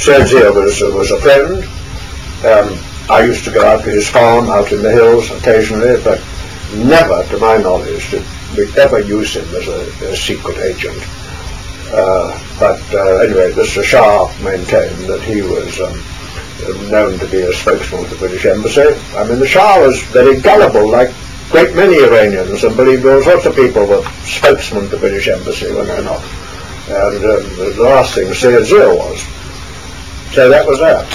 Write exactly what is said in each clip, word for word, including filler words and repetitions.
Sergio was, uh, was a friend. Um, I used to go out to his farm out in the hills occasionally, but never, to my knowledge, did we ever use him as a, a secret agent. Uh, but uh, anyway, Mister Shah maintained that he was um, known to be a spokesman of the British Embassy. I mean, the Shah was very gullible, like a great many Iranians, and believed all sorts of people were spokesmen of the British Embassy when they're not. And um, the last thing Sergio was. So that was that.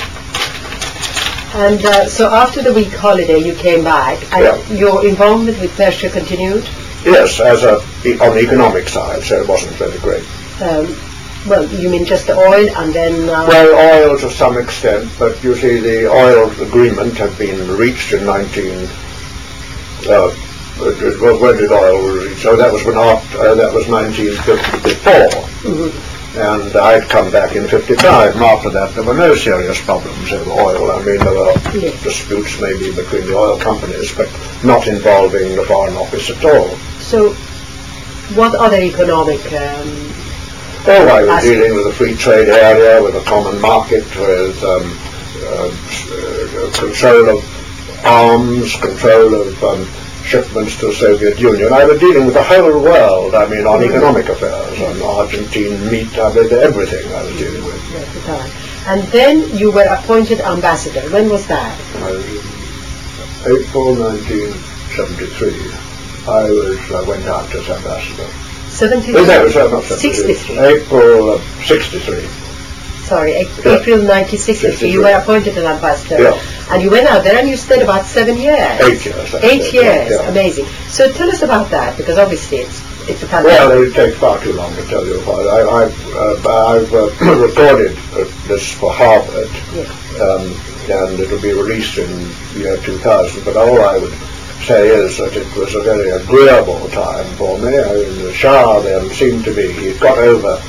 And uh, so after the week holiday you came back, and yeah. your involvement with Persia continued? Yes, as a, on the economic side, so it wasn't very great. Um, well, you mean just the oil and then... Uh, well, oil to some extent, but you see the oil agreement had been reached in nineteen... Uh, well, when did oil reach? So that was when after, uh, that was nineteen fifty-four. Mm-hmm. And I'd come back in fifty-five, and after that there were no serious problems over oil. I mean, there were yes. disputes maybe between the oil companies, but not involving the Foreign Office at all. So, what other economic... Um, oh, I was dealing with a free trade area, with a common market, with um, uh, uh, control of arms, control of... Um, shipments to the Soviet Union. I was dealing with the whole world, I mean, on economic affairs, on Argentine meat, I mean, everything I was dealing with. Yes, and then you were appointed ambassador. When was that? I was in April nineteen seventy-three. I was, I went out as ambassador. seventy-three? No, no, not seventy-three. sixty-three. April uh, sixty-three. Sorry, yeah. April nineteen sixty-three. You were appointed an ambassador. Yeah. And you went out there and you stayed about seven years. Eight years. Eight said, years. Yeah. Amazing. So tell us about that, because obviously it's it's a fantastic... Well, it would take far too long to tell you about it. I, I've, uh, I've uh, recorded uh, this for Harvard, yes. um, and it will be released in the year two thousand, but all I would say is that it was a very agreeable time for me. I mean, the Shah then seemed to be, he'd got over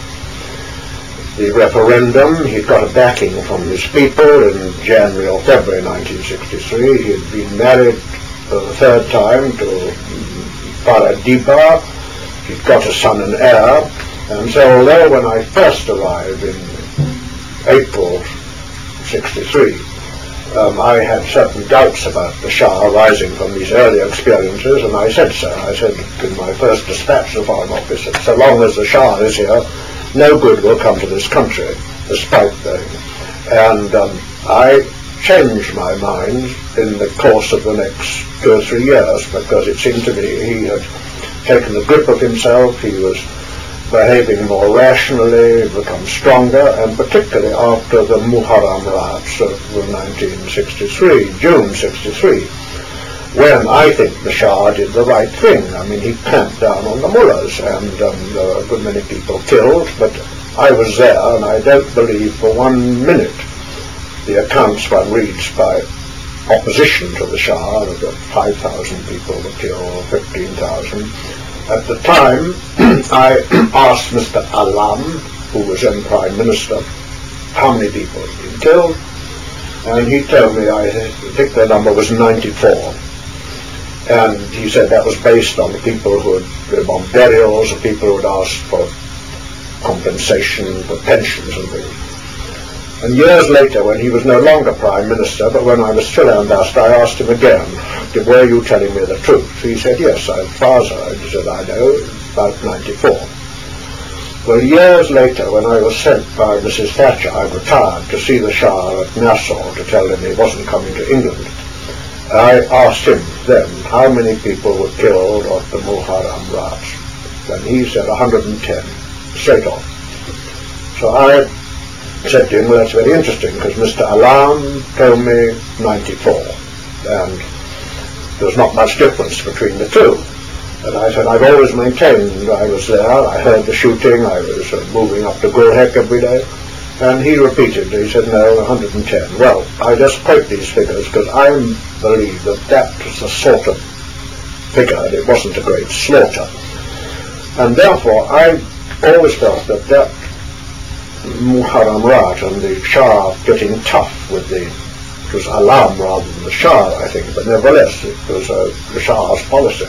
the referendum, he'd got a backing from his people in January or February nineteen sixty-three. He had been married for the third time to Farah Diba. He'd got a son and heir. And so although when I first arrived in April sixty-three, um, I had certain doubts about the Shah arising from these earlier experiences, and I said so. I said in my first dispatch to the Foreign Office that so long as the Shah is here, no good will come to this country, despite the... And um, I changed my mind in the course of the next two or three years, because it seemed to me he had taken the grip of himself, he was behaving more rationally, become stronger, and particularly after the Muharram riots of nineteen sixty-three, June sixty-three, when I think the Shah did the right thing. I mean, he clamped down on the mullahs, and um, there were a good many people killed, but I was there, and I don't believe for one minute the accounts one reads by opposition to the Shah, that five thousand people were killed, fifteen thousand. At the time, I asked Mister Alam, who was then Prime Minister, how many people had been killed, and he told me, I think the number was ninety-four. And he said that was based on the people who had been on burials, the people who had asked for compensation for pensions and things. And years later, when he was no longer Prime Minister, but when I was still ambassador, I asked him again, were you telling me the truth? He said, yes, as far as I said, I know, about ninety-four. Well, years later, when I was sent by Missus Thatcher, I retired to see the Shah at Nassau to tell him he wasn't coming to England. I asked him then how many people were killed at the Muharram riots. And he said one hundred ten, straight off. So I said to him, well, that's very interesting, because Mister Alam told me ninety-four, and there's not much difference between the two. And I said, I've always maintained I was there, I heard the shooting, I was uh, moving up to Gulhek every day. And he repeated, he said, no, one hundred ten. Well, I just quote these figures because I believe that that was the sort of figure, and it wasn't a great slaughter. And therefore, I always felt that that Muharram riot and the Shah getting tough with the, it was Alam rather than the Shah, I think, but nevertheless, it was uh, the Shah's policy,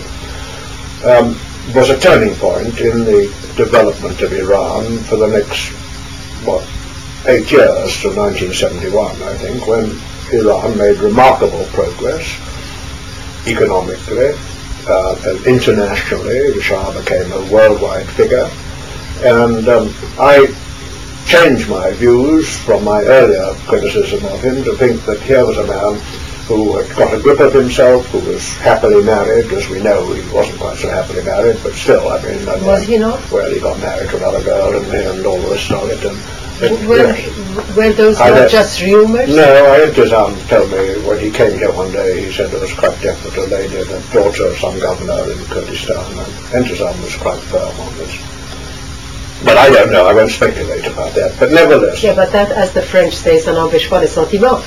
um, was a turning point in the development of Iran for the next, what, eight years to nineteen seventy-one, I think, when Iran made remarkable progress economically, uh, and internationally. The Shah became a worldwide figure, and um, I changed my views from my earlier criticism of him to think that here was a man who had got a grip of himself, who was happily married. As we know, he wasn't quite so happily married, but still, I mean... And, was he not? Well, he got married to another girl and, and all the rest of it. And, and, were, yeah. were those I not know, just rumours? No, Intizam told me when he came here one day, he said it was quite definite, a lady, the daughter of some governor in Kurdistan, and Intizam was quite firm on this. But I don't know, I won't speculate about that. But nevertheless... Yeah, but that, as the French say, ça n'empêche pas les sentiments.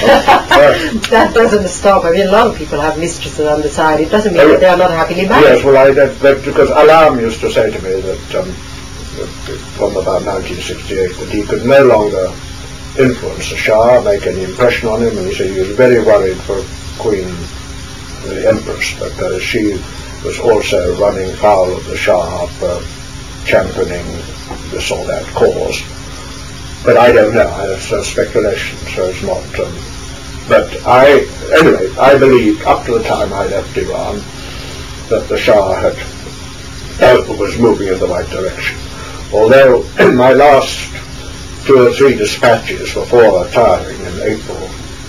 That doesn't stop. I mean, a lot of people have mistresses on the side. It doesn't mean oh, that they are not happily married. Yes, well, I, that, that, because Alam used to say to me that um, from about nineteen sixty-eight that he could no longer influence the Shah, make any impression on him, and he said he was very worried for Queen, the Empress, because she was also running foul of the Shah for championing this or that cause. But I don't know, it's a speculation, so it's not... Um, but I, anyway, I believed up to the time I left Iran that the Shah had, uh, was moving in the right direction. Although in my last two or three dispatches before retiring in April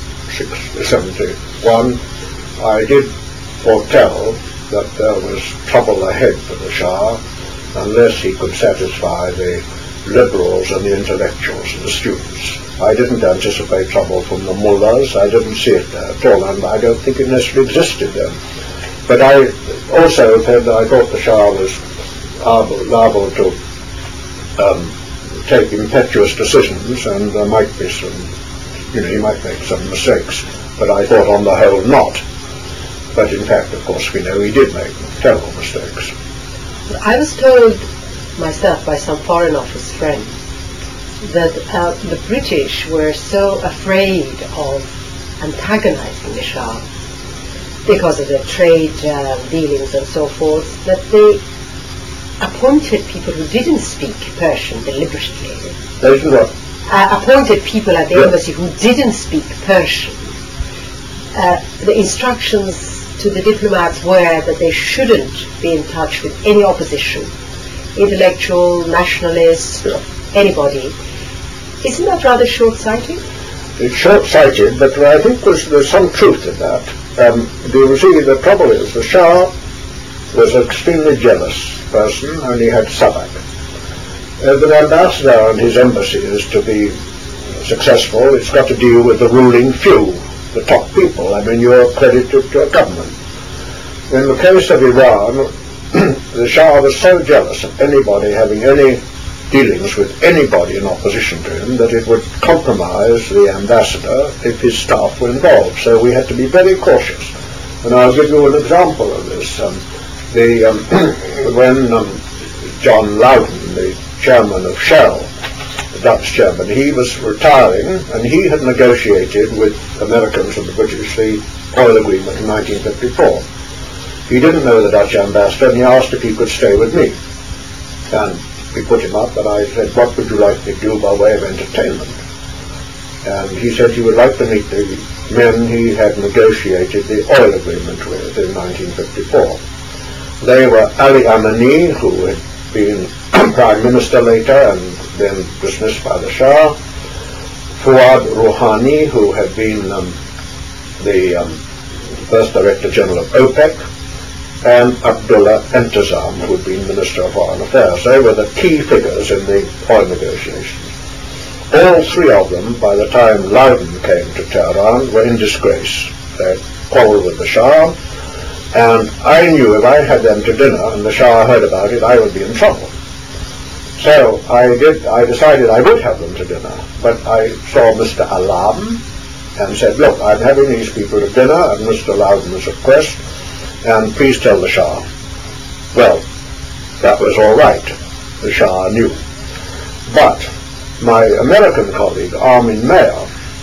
seventy-one, I did foretell that there was trouble ahead for the Shah unless he could satisfy the liberals and the intellectuals and the students. I didn't anticipate trouble from the mullahs. I didn't see it there at all, and I don't think it necessarily existed then. But I also said that I thought the Shah was liable to um, take impetuous decisions, and there might be some, you know, he might make some mistakes, but I thought on the whole not. But in fact, of course, we know he did make terrible mistakes. I was told myself by some Foreign Office friends that uh, the British were so afraid of antagonizing the Shah because of their trade uh, dealings and so forth, that they appointed people who didn't speak Persian deliberately. Uh, appointed people at the yeah. embassy who didn't speak Persian. Uh, the instructions to the diplomats were that they shouldn't be in touch with any opposition, intellectual, nationalist, yeah. anybody. Isn't that rather short-sighted? It's short-sighted, but I think there's, there's some truth in that. Um, you see, the trouble is, the Shah was an extremely jealous person, and he had Sabak. Uh, the ambassador and his embassy is to be successful. It's got to deal with the ruling few, the top people. I mean, you're accredited to a government. In the case of Iran, the Shah was so jealous of anybody having any dealings with anybody in opposition to him that it would compromise the ambassador if his staff were involved. So we had to be very cautious. And I'll give you an example of this. Um, the um, when um, John Loudon, the chairman of Shell, the Dutch chairman, he was retiring, and he had negotiated with Americans and the British the oil agreement in nineteen fifty-four. He didn't know the Dutch ambassador, and he asked if he could stay with me. And we put him up, and I said, what would you like me to do by way of entertainment? And he said he would like to meet the men he had negotiated the oil agreement with in nineteen fifty-four. They were Ali Amani, who had been Prime Minister later and then dismissed by the Shah, Fuad Rouhani, who had been um, the um, first Director General of OPEC, and Abdullah Intizam, who had been Minister of Foreign Affairs. They were the key figures in the oil negotiations. All three of them, by the time Loudon came to Tehran, were in disgrace. They quarreled with the Shah, and I knew if I had them to dinner and the Shah heard about it, I would be in trouble. So I did. I decided I would have them to dinner, but I saw Mister Alam and said, look, I'm having these people to dinner at Mister Loudon's request, and please tell the Shah. Well, that was all right. The Shah knew. But my American colleague, Armin Mayer,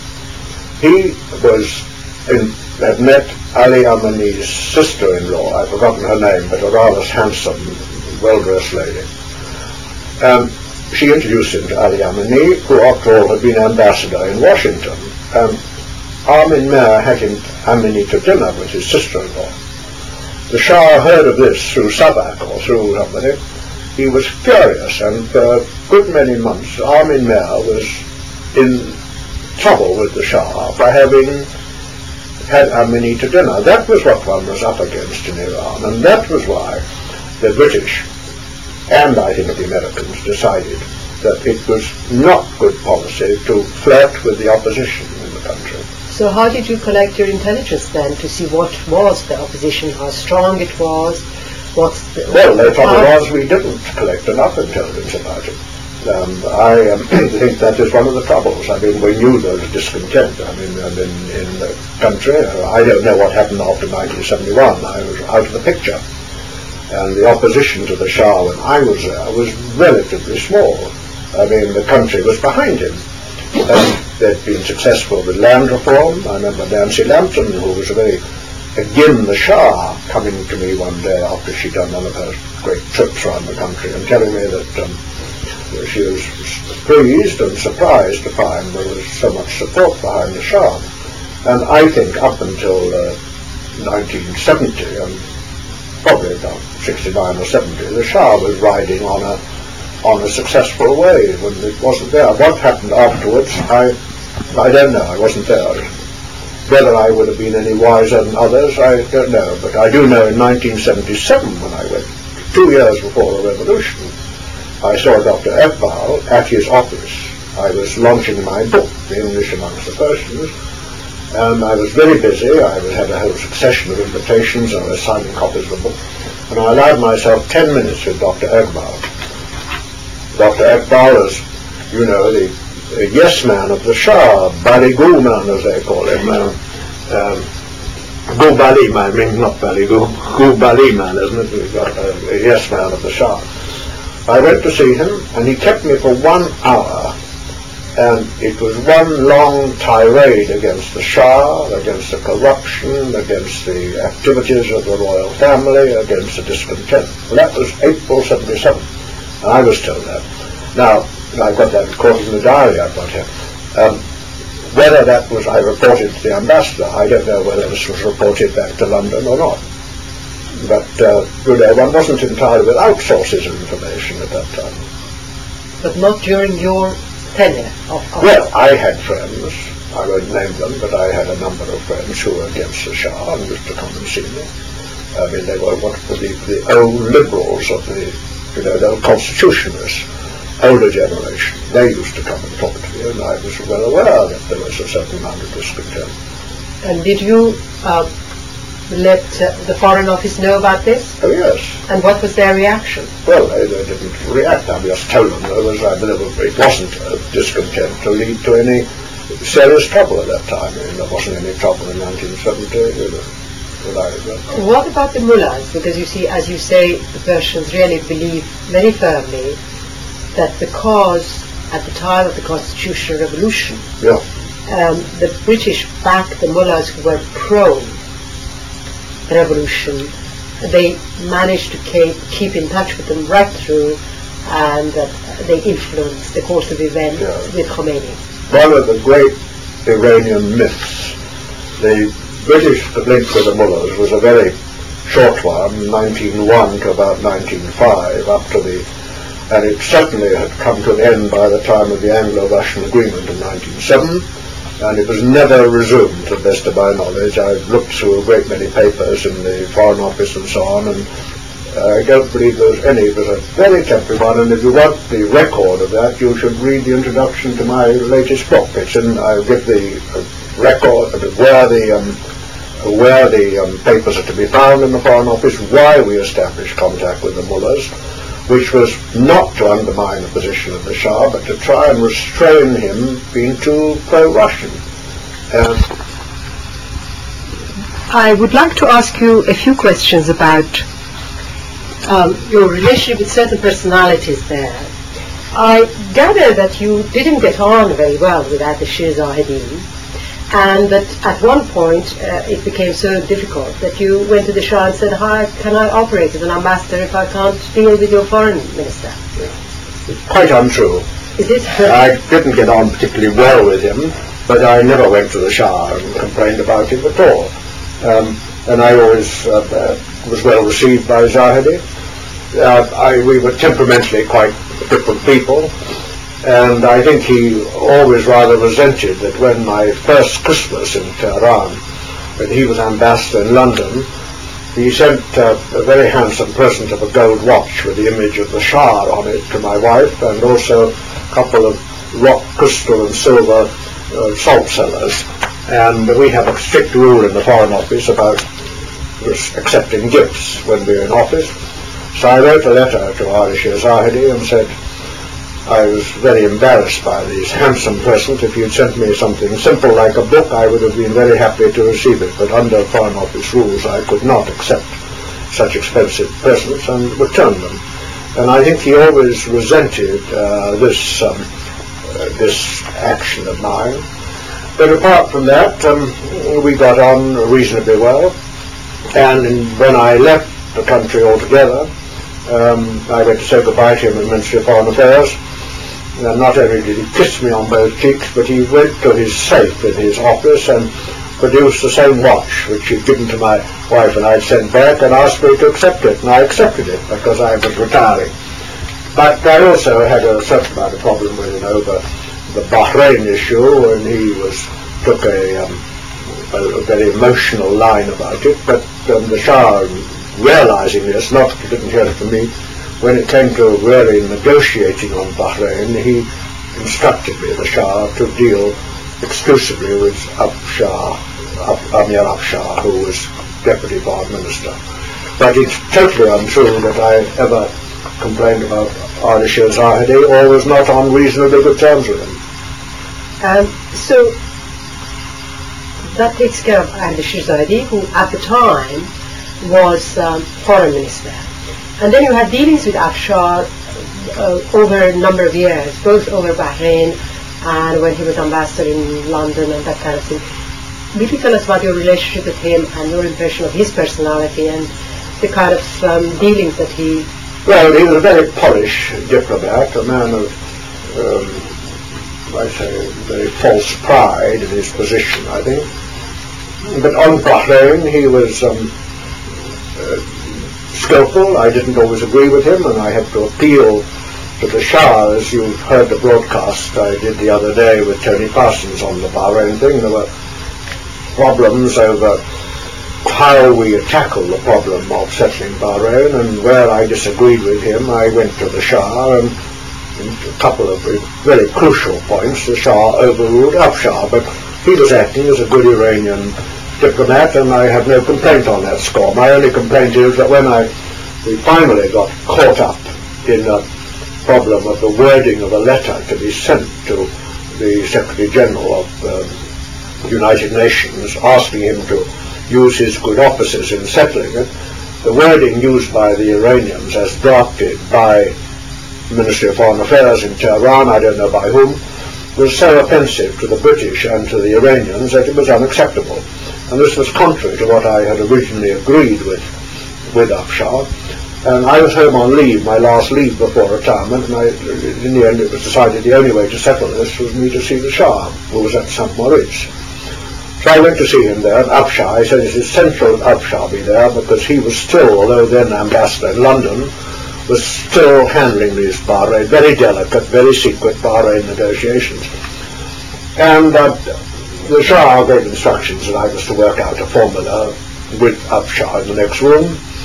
he was in, had met Ali Amani's sister-in-law, I've forgotten her name, but a rather handsome, well-dressed lady. And she introduced him to Ali Amini, who after all had been ambassador in Washington. And Armin Mehr had him Amini to dinner with his sister-in-law. The Shah heard of this through Savak or through somebody. He was furious, and for a good many months Armin Mehr was in trouble with the Shah for having had Amini to dinner. That was what one was up against in Iran, and that was why the British and I think the Americans decided that it was not good policy to flirt with the opposition in the country. So how did you collect your intelligence then to see what was the opposition, how strong it was, what's the... Well, the trouble was we didn't collect enough intelligence about it. Um, I um, think that is one of the troubles. I mean, we knew there was discontent. I mean, um, in, in the country, uh, I don't know what happened after nineteen seventy-one. I was out of the picture. And the opposition to the Shah when I was there was relatively small. I mean, the country was behind him. And they'd been successful with land reform. I remember Nancy Lampton, who was a very, again, the Shah, coming to me one day after she'd done one of her great trips around the country and telling me that um, she was pleased and surprised to find there was so much support behind the Shah. And I think up until uh, nineteen seventy, and probably about sixty-nine or seventy, the Shah was riding on a on a successful wave, and it wasn't there. What happened afterwards, I I don't know. I wasn't there. Whether I would have been any wiser than others, I don't know. But I do know in nineteen seventy-seven, when I went, two years before the revolution, I saw Doctor Ekbal at his office. I was launching my book, The English Amongst the Persians, and I was very busy. I had a whole succession of invitations, and I was signing copies of the book, and I allowed myself ten minutes with Doctor Ekbal. Doctor Ekbal is, you know, the, the yes man of the Shah, Baligu man as they call him. Um, um, Go Bali man, means not Baligu, Go Bali man, isn't it? We've got a, a yes man of the Shah. I went to see him, and he kept me for one hour, and it was one long tirade against the Shah, against the corruption, against the activities of the royal family, against the discontent. And that was April seventy-seven. I was told that. Now, I've got that recorded in the diary I've got here. Um, whether that was, I reported to the ambassador, I don't know whether this was reported back to London or not. But, uh, you know, one wasn't entirely without sources of information at that time. But not during your tenure of... of well, I had friends, I won't name them, but I had a number of friends who were against the Shah and used to come and see me. I mean, they were what the, the old liberals of the... You know, they were constitutionalists, older generation. They used to come and talk to me, and I was well aware that there was a certain amount of discontent. And did you uh, let uh, the Foreign Office know about this? Oh, yes. And what was their reaction? Well, they, they didn't react. I just told them there was, I believe, it wasn't a discontent to lead to any serious trouble at that time. I mean, there wasn't any trouble in nineteen seventy, you know. What about the mullahs? Because you see, as you say, the Persians really believe very firmly that because at the time of the constitutional revolution, yeah. um, the British backed the mullahs who were pro revolution. They managed to keep, keep in touch with them right through, and that uh, they influenced the course of events yeah. with Khomeini. One of the great Iranian myths, the British link with the mullahs was a very short one, nineteen oh one to about nineteen oh five, up to the, and it certainly had come to an end by the time of the Anglo-Russian agreement in nineteen oh seven, and it was never resumed, to the best of my knowledge. I've looked through a great many papers in the Foreign Office and so on, and uh, I don't believe there was any. It was a very temporary one, and if you want the record of that, you should read the introduction to my latest book. It's in, I'll give the uh, record of where the um, where the um, papers are to be found in the Foreign Office, why we established contact with the mullahs, which was not to undermine the position of the Shah, but to try and restrain him being too pro-Russian. Um, I would like to ask you a few questions about um, your relationship with certain personalities there. I gather that you didn't get on very well with Ardashir Zahedin, and that at one point uh, it became so difficult that you went to the Shah and said, "Hi, can I operate as an ambassador if I can't deal with your foreign minister?" Yeah. It's quite untrue. Is it? I didn't get on particularly well with him, but I never went to the Shah and complained about him at all. Um, and I always uh, uh, was well received by Zahedi. Uh, I, we were temperamentally quite different people, and I think he always rather resented that when my first Christmas in Tehran, when he was ambassador in London, he sent uh, a very handsome present of a gold watch with the image of the Shah on it to my wife, and also a couple of rock, crystal and silver uh, salt cellars. And we have a strict rule in the Foreign Office about accepting gifts when we're in office. So I wrote a letter to Ardeshir Zahedi and said I was very embarrassed by these handsome presents. If you'd sent me something simple like a book, I would have been very happy to receive it, but under Foreign Office rules I could not accept such expensive presents and return them. And I think he always resented uh, this um, uh, this action of mine. But apart from that, um, we got on reasonably well, and in, when I left the country altogether, um, I went to say goodbye to him in the Ministry of Foreign Affairs. And not only did he kiss me on both cheeks, but he went to his safe in his office and produced the same watch which he'd given to my wife and I'd sent back, and asked me to accept it, and I accepted it because I was retiring. But I also had a certain amount of problem with him over the Bahrain issue, and he was took a, um, a, a very emotional line about it, but um, the Shah, realizing this, not that he didn't hear it from me, when it came to really negotiating on Bahrain, he instructed me, the Shah, to deal exclusively with Afshar, Amir Afshar, who was Deputy Foreign Minister. But it's totally untrue that I ever complained about Ardeshir Zahedi, or was not on reasonably good terms with him. Um, so that takes care of Ardeshir Zahedi, who at the time was um, Foreign Minister. And then you had dealings with Afshar uh, over a number of years, both over Bahrain and when he was ambassador in London and that kind of thing. Will you tell us about your relationship with him and your impression of his personality and the kind of um, dealings that he... Well, he was a very polished diplomat, a man of, um, I say, very false pride in his position, I think. But on Bahrain, he was um, uh, skillful. I didn't always agree with him, and I had to appeal to the Shah, as you've heard the broadcast I did the other day with Tony Parsons on the Bahrain thing. There were problems over how we tackle the problem of settling Bahrain, and where I disagreed with him, I went to the Shah, and in a couple of very crucial points, the Shah overruled Afshar, but he was acting as a good Iranian diplomat, and I have no complaint on that score. My only complaint is that when I we finally got caught up in a problem of the wording of a letter to be sent to the Secretary General of the um, United Nations, asking him to use his good offices in settling it, the wording used by the Iranians as drafted by the Ministry of Foreign Affairs in Tehran, I don't know by whom, was so offensive to the British and to the Iranians that it was unacceptable. And this was contrary to what I had originally agreed with with Afshar. And I was home on leave, my last leave before retirement, and I, in the end it was decided the only way to settle this was me to see the Shah, who was at Saint Moritz. So I went to see him there, and Afshar, I said it's essential that Afshar be there, because he was still, although then ambassador in London, was still handling these Bahrain, very delicate, very secret Bahrain negotiations. And uh, the Shah gave instructions that I was to work out a formula with Afshar in the next room,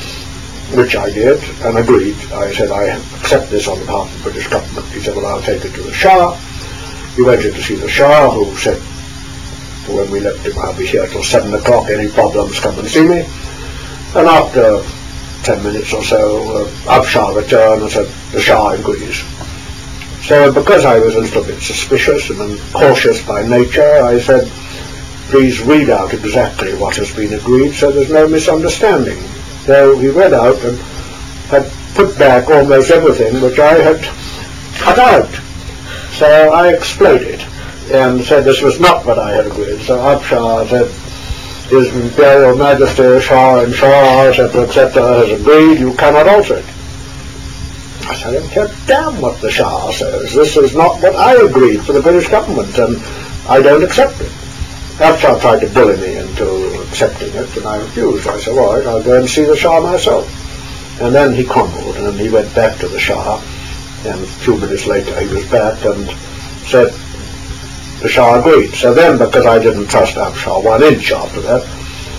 which I did, and agreed. I said, I accept this on behalf of the British government. He said, well, I'll take it to the Shah. He went in to see the Shah, who said, when we left him, I'll be here till seven o'clock, any problems, come and see me. And after ten minutes or so, uh, Afshar returned and said, the Shah agrees. So because I was a little bit suspicious and cautious by nature, I said, please read out exactly what has been agreed so there's no misunderstanding. So he read out and had put back almost everything which I had cut out. So I exploded and said this was not what I had agreed. So Afshar said, His Imperial Majesty Shah and Shah, et cetera, et cetera, has agreed, you cannot alter it. I said, I don't care damn what the Shah says. This is not what I agreed for the British government, and I don't accept it. Afshar tried to bully me into accepting it, and I refused. I said, all right, I'll go and see the Shah myself. And then he crumbled, and he went back to the Shah, and a few minutes later he was back and said the Shah agreed. So then, because I didn't trust Afshar one inch after that,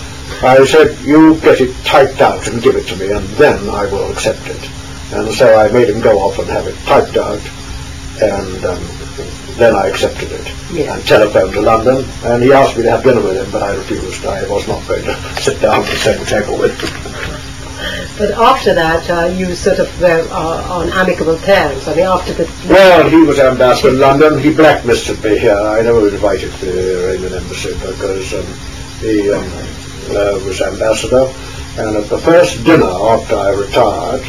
I said, you get it typed out and give it to me, and then I will accept it. And so I made him go off and have it typed out, and um, then I accepted it. Yeah. And telephoned to London, and he asked me to have dinner with him, but I refused. I was not going to sit down at the same table with him. But after that, uh, you sort of were uh, on amicable terms. I mean, after the... Well, he was ambassador in London. He blacklisted me here. I never was invited to the Iranian embassy because um, he um, uh, was ambassador. And at the first dinner after I retired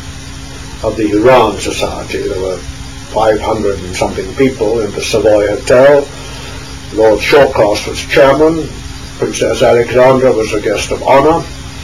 of the Iran Society, there were five hundred and something people in the Savoy Hotel. Lord Shawcross was chairman. Princess Alexandra was a guest of honour.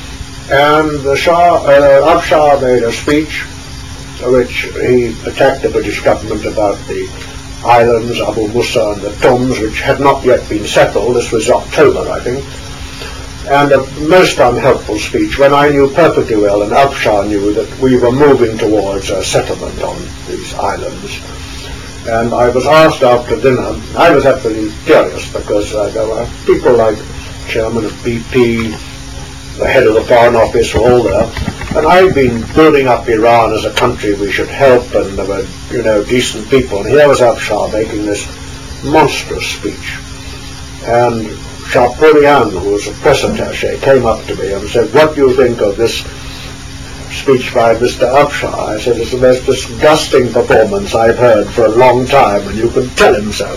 And the Shah, uh, Afshar made a speech which he attacked the British government about the islands, Abu Musa and the Tums, which had not yet been settled. This was October, I think. And a most unhelpful speech when I knew perfectly well, and Afshar knew, that we were moving towards a settlement on these islands. And I was asked after dinner, I was absolutely furious because uh, there were people like Chairman of B P, the head of the Foreign Office, were all there, and I'd been building up Iran as a country we should help, and there were, you know, decent people, and here was Afshar making this monstrous speech. And Shahpurian, who was a press attaché, came up to me and said, what do you think of this speech by Mister Afshar? I said, it's the most disgusting performance I've heard for a long time, and you can tell him so.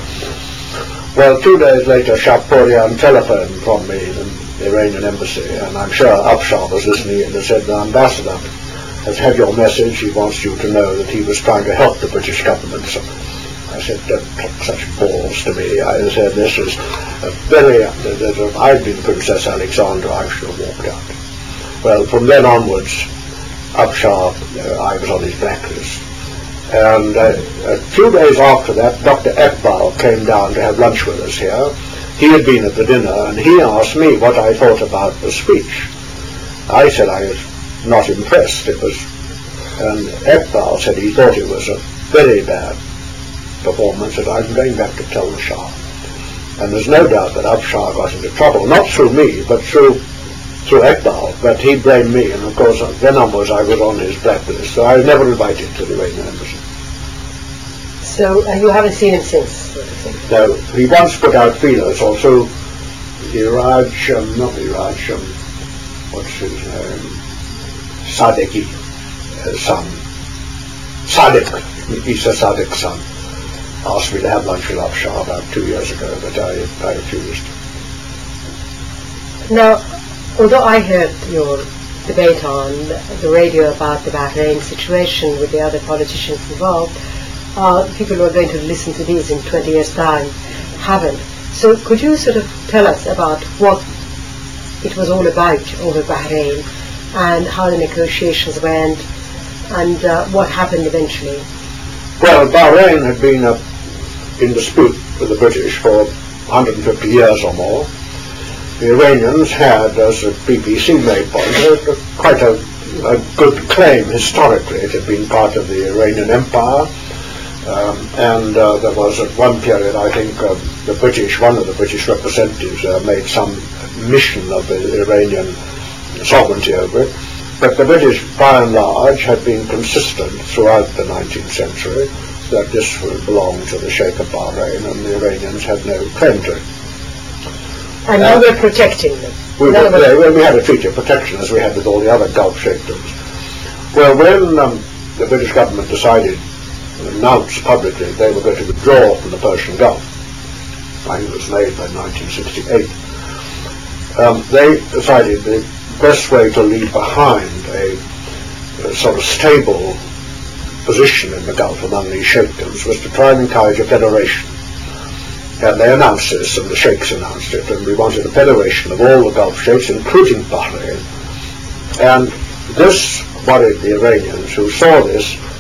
Well, two days later, Shahpurian telephoned from me, the Iranian embassy, and I'm sure Afshar was listening and said, the ambassador has had your message. He wants you to know that he was trying to help the British government. So I said, don't talk such balls to me. I said, this is a very, if I'd been Princess Alexandra, I should have walked out. Well, from then onwards, Afshar, uh, I was on his blacklist. And uh, a few days after that, Doctor Ekbal came down to have lunch with us here. He had been at the dinner, and he asked me what I thought about the speech. I said I was not impressed. It was, and Ekbal said he thought it was a very bad performance, and I'm going back to tell the Shah. And there's no doubt that Afshar got into trouble, not through me, but through through Ekbal, but he blamed me, and of course then onwards I was on his blacklist, so I was never invited to the Iranian embassy. So uh, you haven't seen him since, sort of thing? No, he once put out feelers also. Iraj, um, not Iraj, um, what's his name? Sadeghi, uh, son. Sadek, Isa Sadek's son, asked me to have lunch with Afshar about two years ago, but I, I refused. Now, although I heard your debate on the radio about the Bahrain situation with the other politicians involved, uh, people who are going to listen to these in twenty years' time haven't. So could you sort of tell us about what it was all about over Bahrain and how the negotiations went and uh, what happened eventually? Well, Bahrain had been uh, in dispute with the British for one hundred fifty years or more. The Iranians had, as the B B C made point, uh, quite a, a good claim historically. It had been part of the Iranian Empire, um, and uh, there was at one period, I think, uh, the British, one of the British representatives uh, made some mission of the Iranian sovereignty over it. But the British, by and large, had been consistent throughout the nineteenth century that this would belong to the Sheikh of Bahrain, and the Iranians had no claim to it. And uh, you were protecting them. We, were, words, yeah, we had a treaty of protection, as we had with all the other Gulf sheikdoms. Well, when um, the British government decided, announced publicly, they were going to withdraw from the Persian Gulf, I think it was made by nineteen sixty-eight, um, they decided the best way to leave behind a, a sort of stable position in the Gulf among these sheikdoms was to try and encourage a federation. And they announced this, and the sheikhs announced it, and we wanted a federation of all the Gulf sheikhs, including Bahrain. And this worried the Iranians, who saw this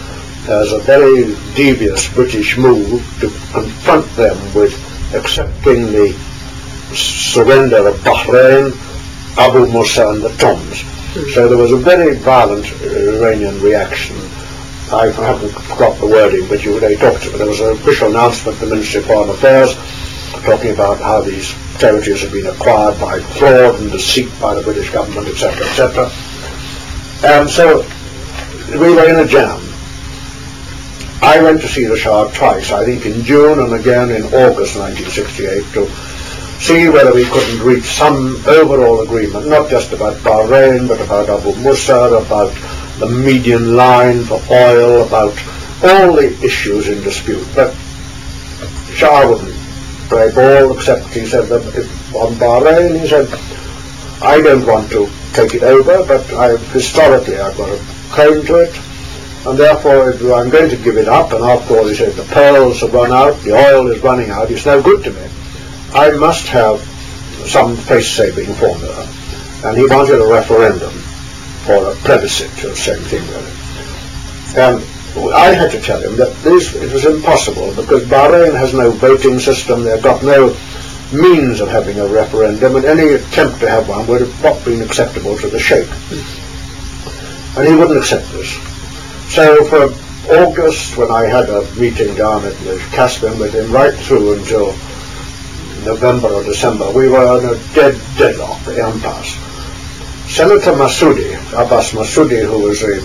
as a very devious British move to confront them with accepting the surrender of Bahrain, Abu Musa and the Toms. Mm. So there was a very violent Iranian reaction. I haven't got the wording, but you they talked about. There was an official announcement from the Ministry of Foreign Affairs talking about how these territories had been acquired by fraud and deceit by the British government, et cetera, et cetera. And so we were in a jam. I went to see the Shah twice, I think in June and again in August nineteen sixty-eight, to see whether we couldn't reach some overall agreement, not just about Bahrain, but about Abu Musa, about the median line for oil, about all the issues in dispute. But Shah wouldn't play ball, except he said that if on Bahrain, he said, I don't want to take it over, but I, historically I've got a claim to it, and therefore I'm going to give it up. And after all, he said, the pearls have run out, the oil is running out, it's no good to me. I must have some face-saving formula. And he wanted a referendum, or a plebiscite, or the same thing really. And I had to tell him that this, it was impossible, because Bahrain has no voting system, they've got no means of having a referendum, and any attempt to have one would have not been acceptable to the Sheikh. And he wouldn't accept this. So for August, when I had a meeting down at the Caspian with him, right through until November or December, we were in a dead deadlock, the impasse. Senator Masudi, Abbas Masudi, who was a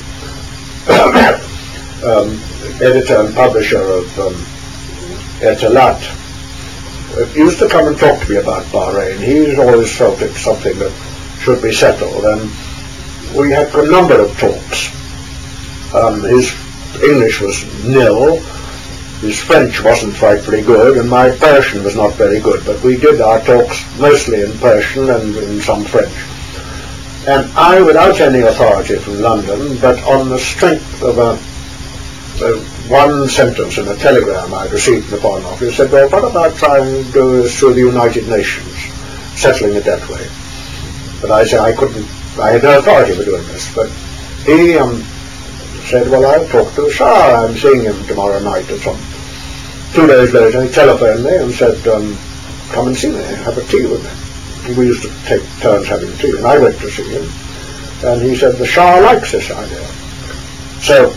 um, editor and publisher of um, Etalat, used to come and talk to me about Bahrain. He's always felt it's something that should be settled, and we had a number of talks. Um, his English was nil, his French wasn't frightfully good, and my Persian was not very good, but we did our talks mostly in Persian and in some French. And I, without any authority from London, but on the strength of a, a one sentence in a telegram I received from the Foreign Office, said, well, what about trying to do this through the United Nations, settling it that way? But I said I couldn't, I had no authority for doing this. But he um, said, well, I'll talk to the Shah, I'm seeing him tomorrow night or something. Two days later, he telephoned me and said, um, come and see me, have a tea with me. We used to take turns having tea, and I went to see him. And he said, the Shah likes this idea. So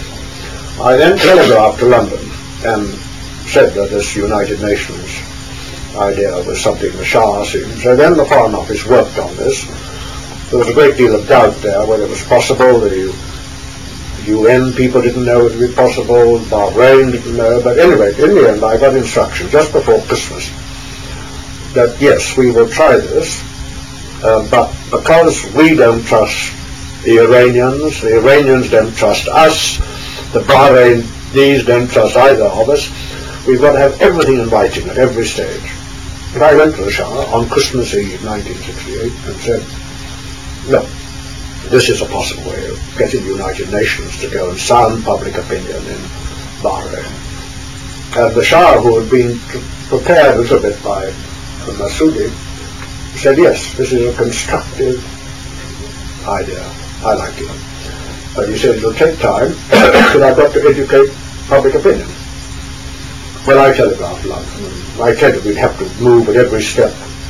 I then telegraphed to London and said that this United Nations idea was something the Shah seemed. So then the Foreign Office worked on this. There was a great deal of doubt there whether it was possible. The U N people didn't know it would be possible, Bahrain didn't know, but anyway, in the end I got instructions just before Christmas that yes, we will try this, uh, but because we don't trust the Iranians, the Iranians don't trust us, the Bahrainis don't trust either of us, we've got to have everything in writing at every stage. And I went to the Shah on Christmas Eve nineteen sixty-eight and said, no, this is a possible way of getting the United Nations to go and sound public opinion in Bahrain. And the Shah, who had been prepared a little bit by Masudi, said, yes, this is a constructive idea. I like it. But he said, it'll take time, but I've got to educate public opinion. Well, I telegraphed London, and I said that we'd have to move at every step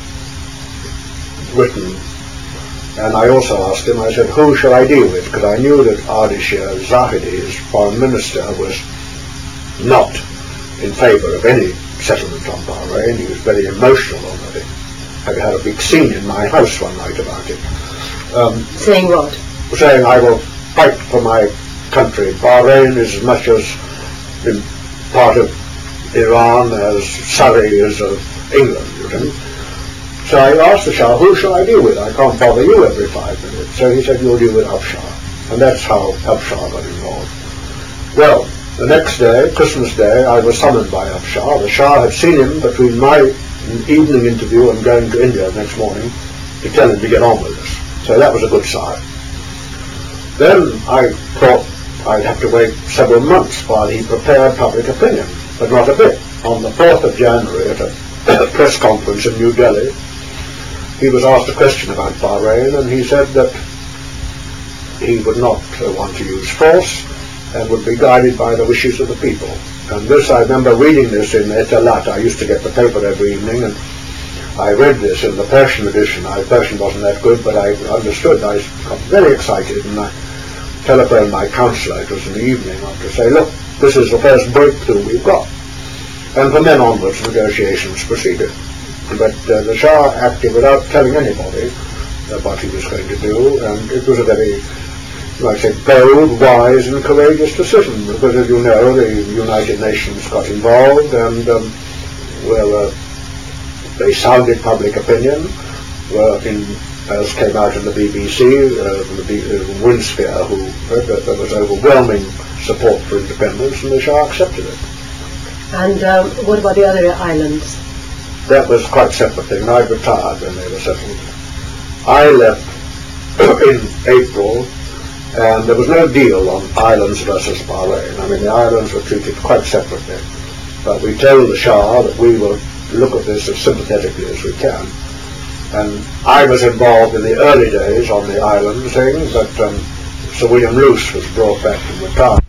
written. And I also asked him, I said, who shall I deal with? Because I knew that Ardeshir Zahedi, his foreign minister, was not in favour of any settlement on Bahrain. He was very emotional over it. I had a big scene in my house one night about it. Um, saying what? Saying I will fight for my country. Bahrain is as much as in part of Iran as Surrey is of England, you know. So I asked the Shah, who shall I deal with? I can't bother you every five minutes. So he said, you'll deal with Afshar. And that's how Afshar got involved. Well, the next day, Christmas Day, I was summoned by Afshar. The Shah had seen him between my evening interview and going to India the next morning to tell him to get on with us. So that was a good sign. Then I thought I'd have to wait several months while he prepared public opinion, but not a bit. On the fourth of January at a press conference in New Delhi, he was asked a question about Bahrain, and he said that he would not uh, want to use force, and would be guided by the wishes of the people. And this, I remember reading this in Etalat. I used to get the paper every evening, and I read this in the Persian edition. My Persian wasn't that good, but I understood. I got very excited, and I telephoned my counsellor, it was in the evening, to say, look, this is the first breakthrough we've got. And from then onwards, negotiations proceeded. But uh, the Shah acted without telling anybody uh, what he was going to do, and it was a very, like I say, bold, wise, and courageous decision, because, as you know, the United Nations got involved, and um, well, uh, they sounded public opinion, uh, in, as came out in the B B C, uh, the B- uh, Winsphere, who said that there was overwhelming support for independence, and the Shah accepted it. And um, what about the other islands? That was quite a separate thing. I retired when they were settled. I left in April, and there was no deal on islands versus Bahrain. I mean, the islands were treated quite separately. But we told the Shah that we will look at this as sympathetically as we can. And I was involved in the early days on the island thing, but um, Sir William Luce was brought back from retirement.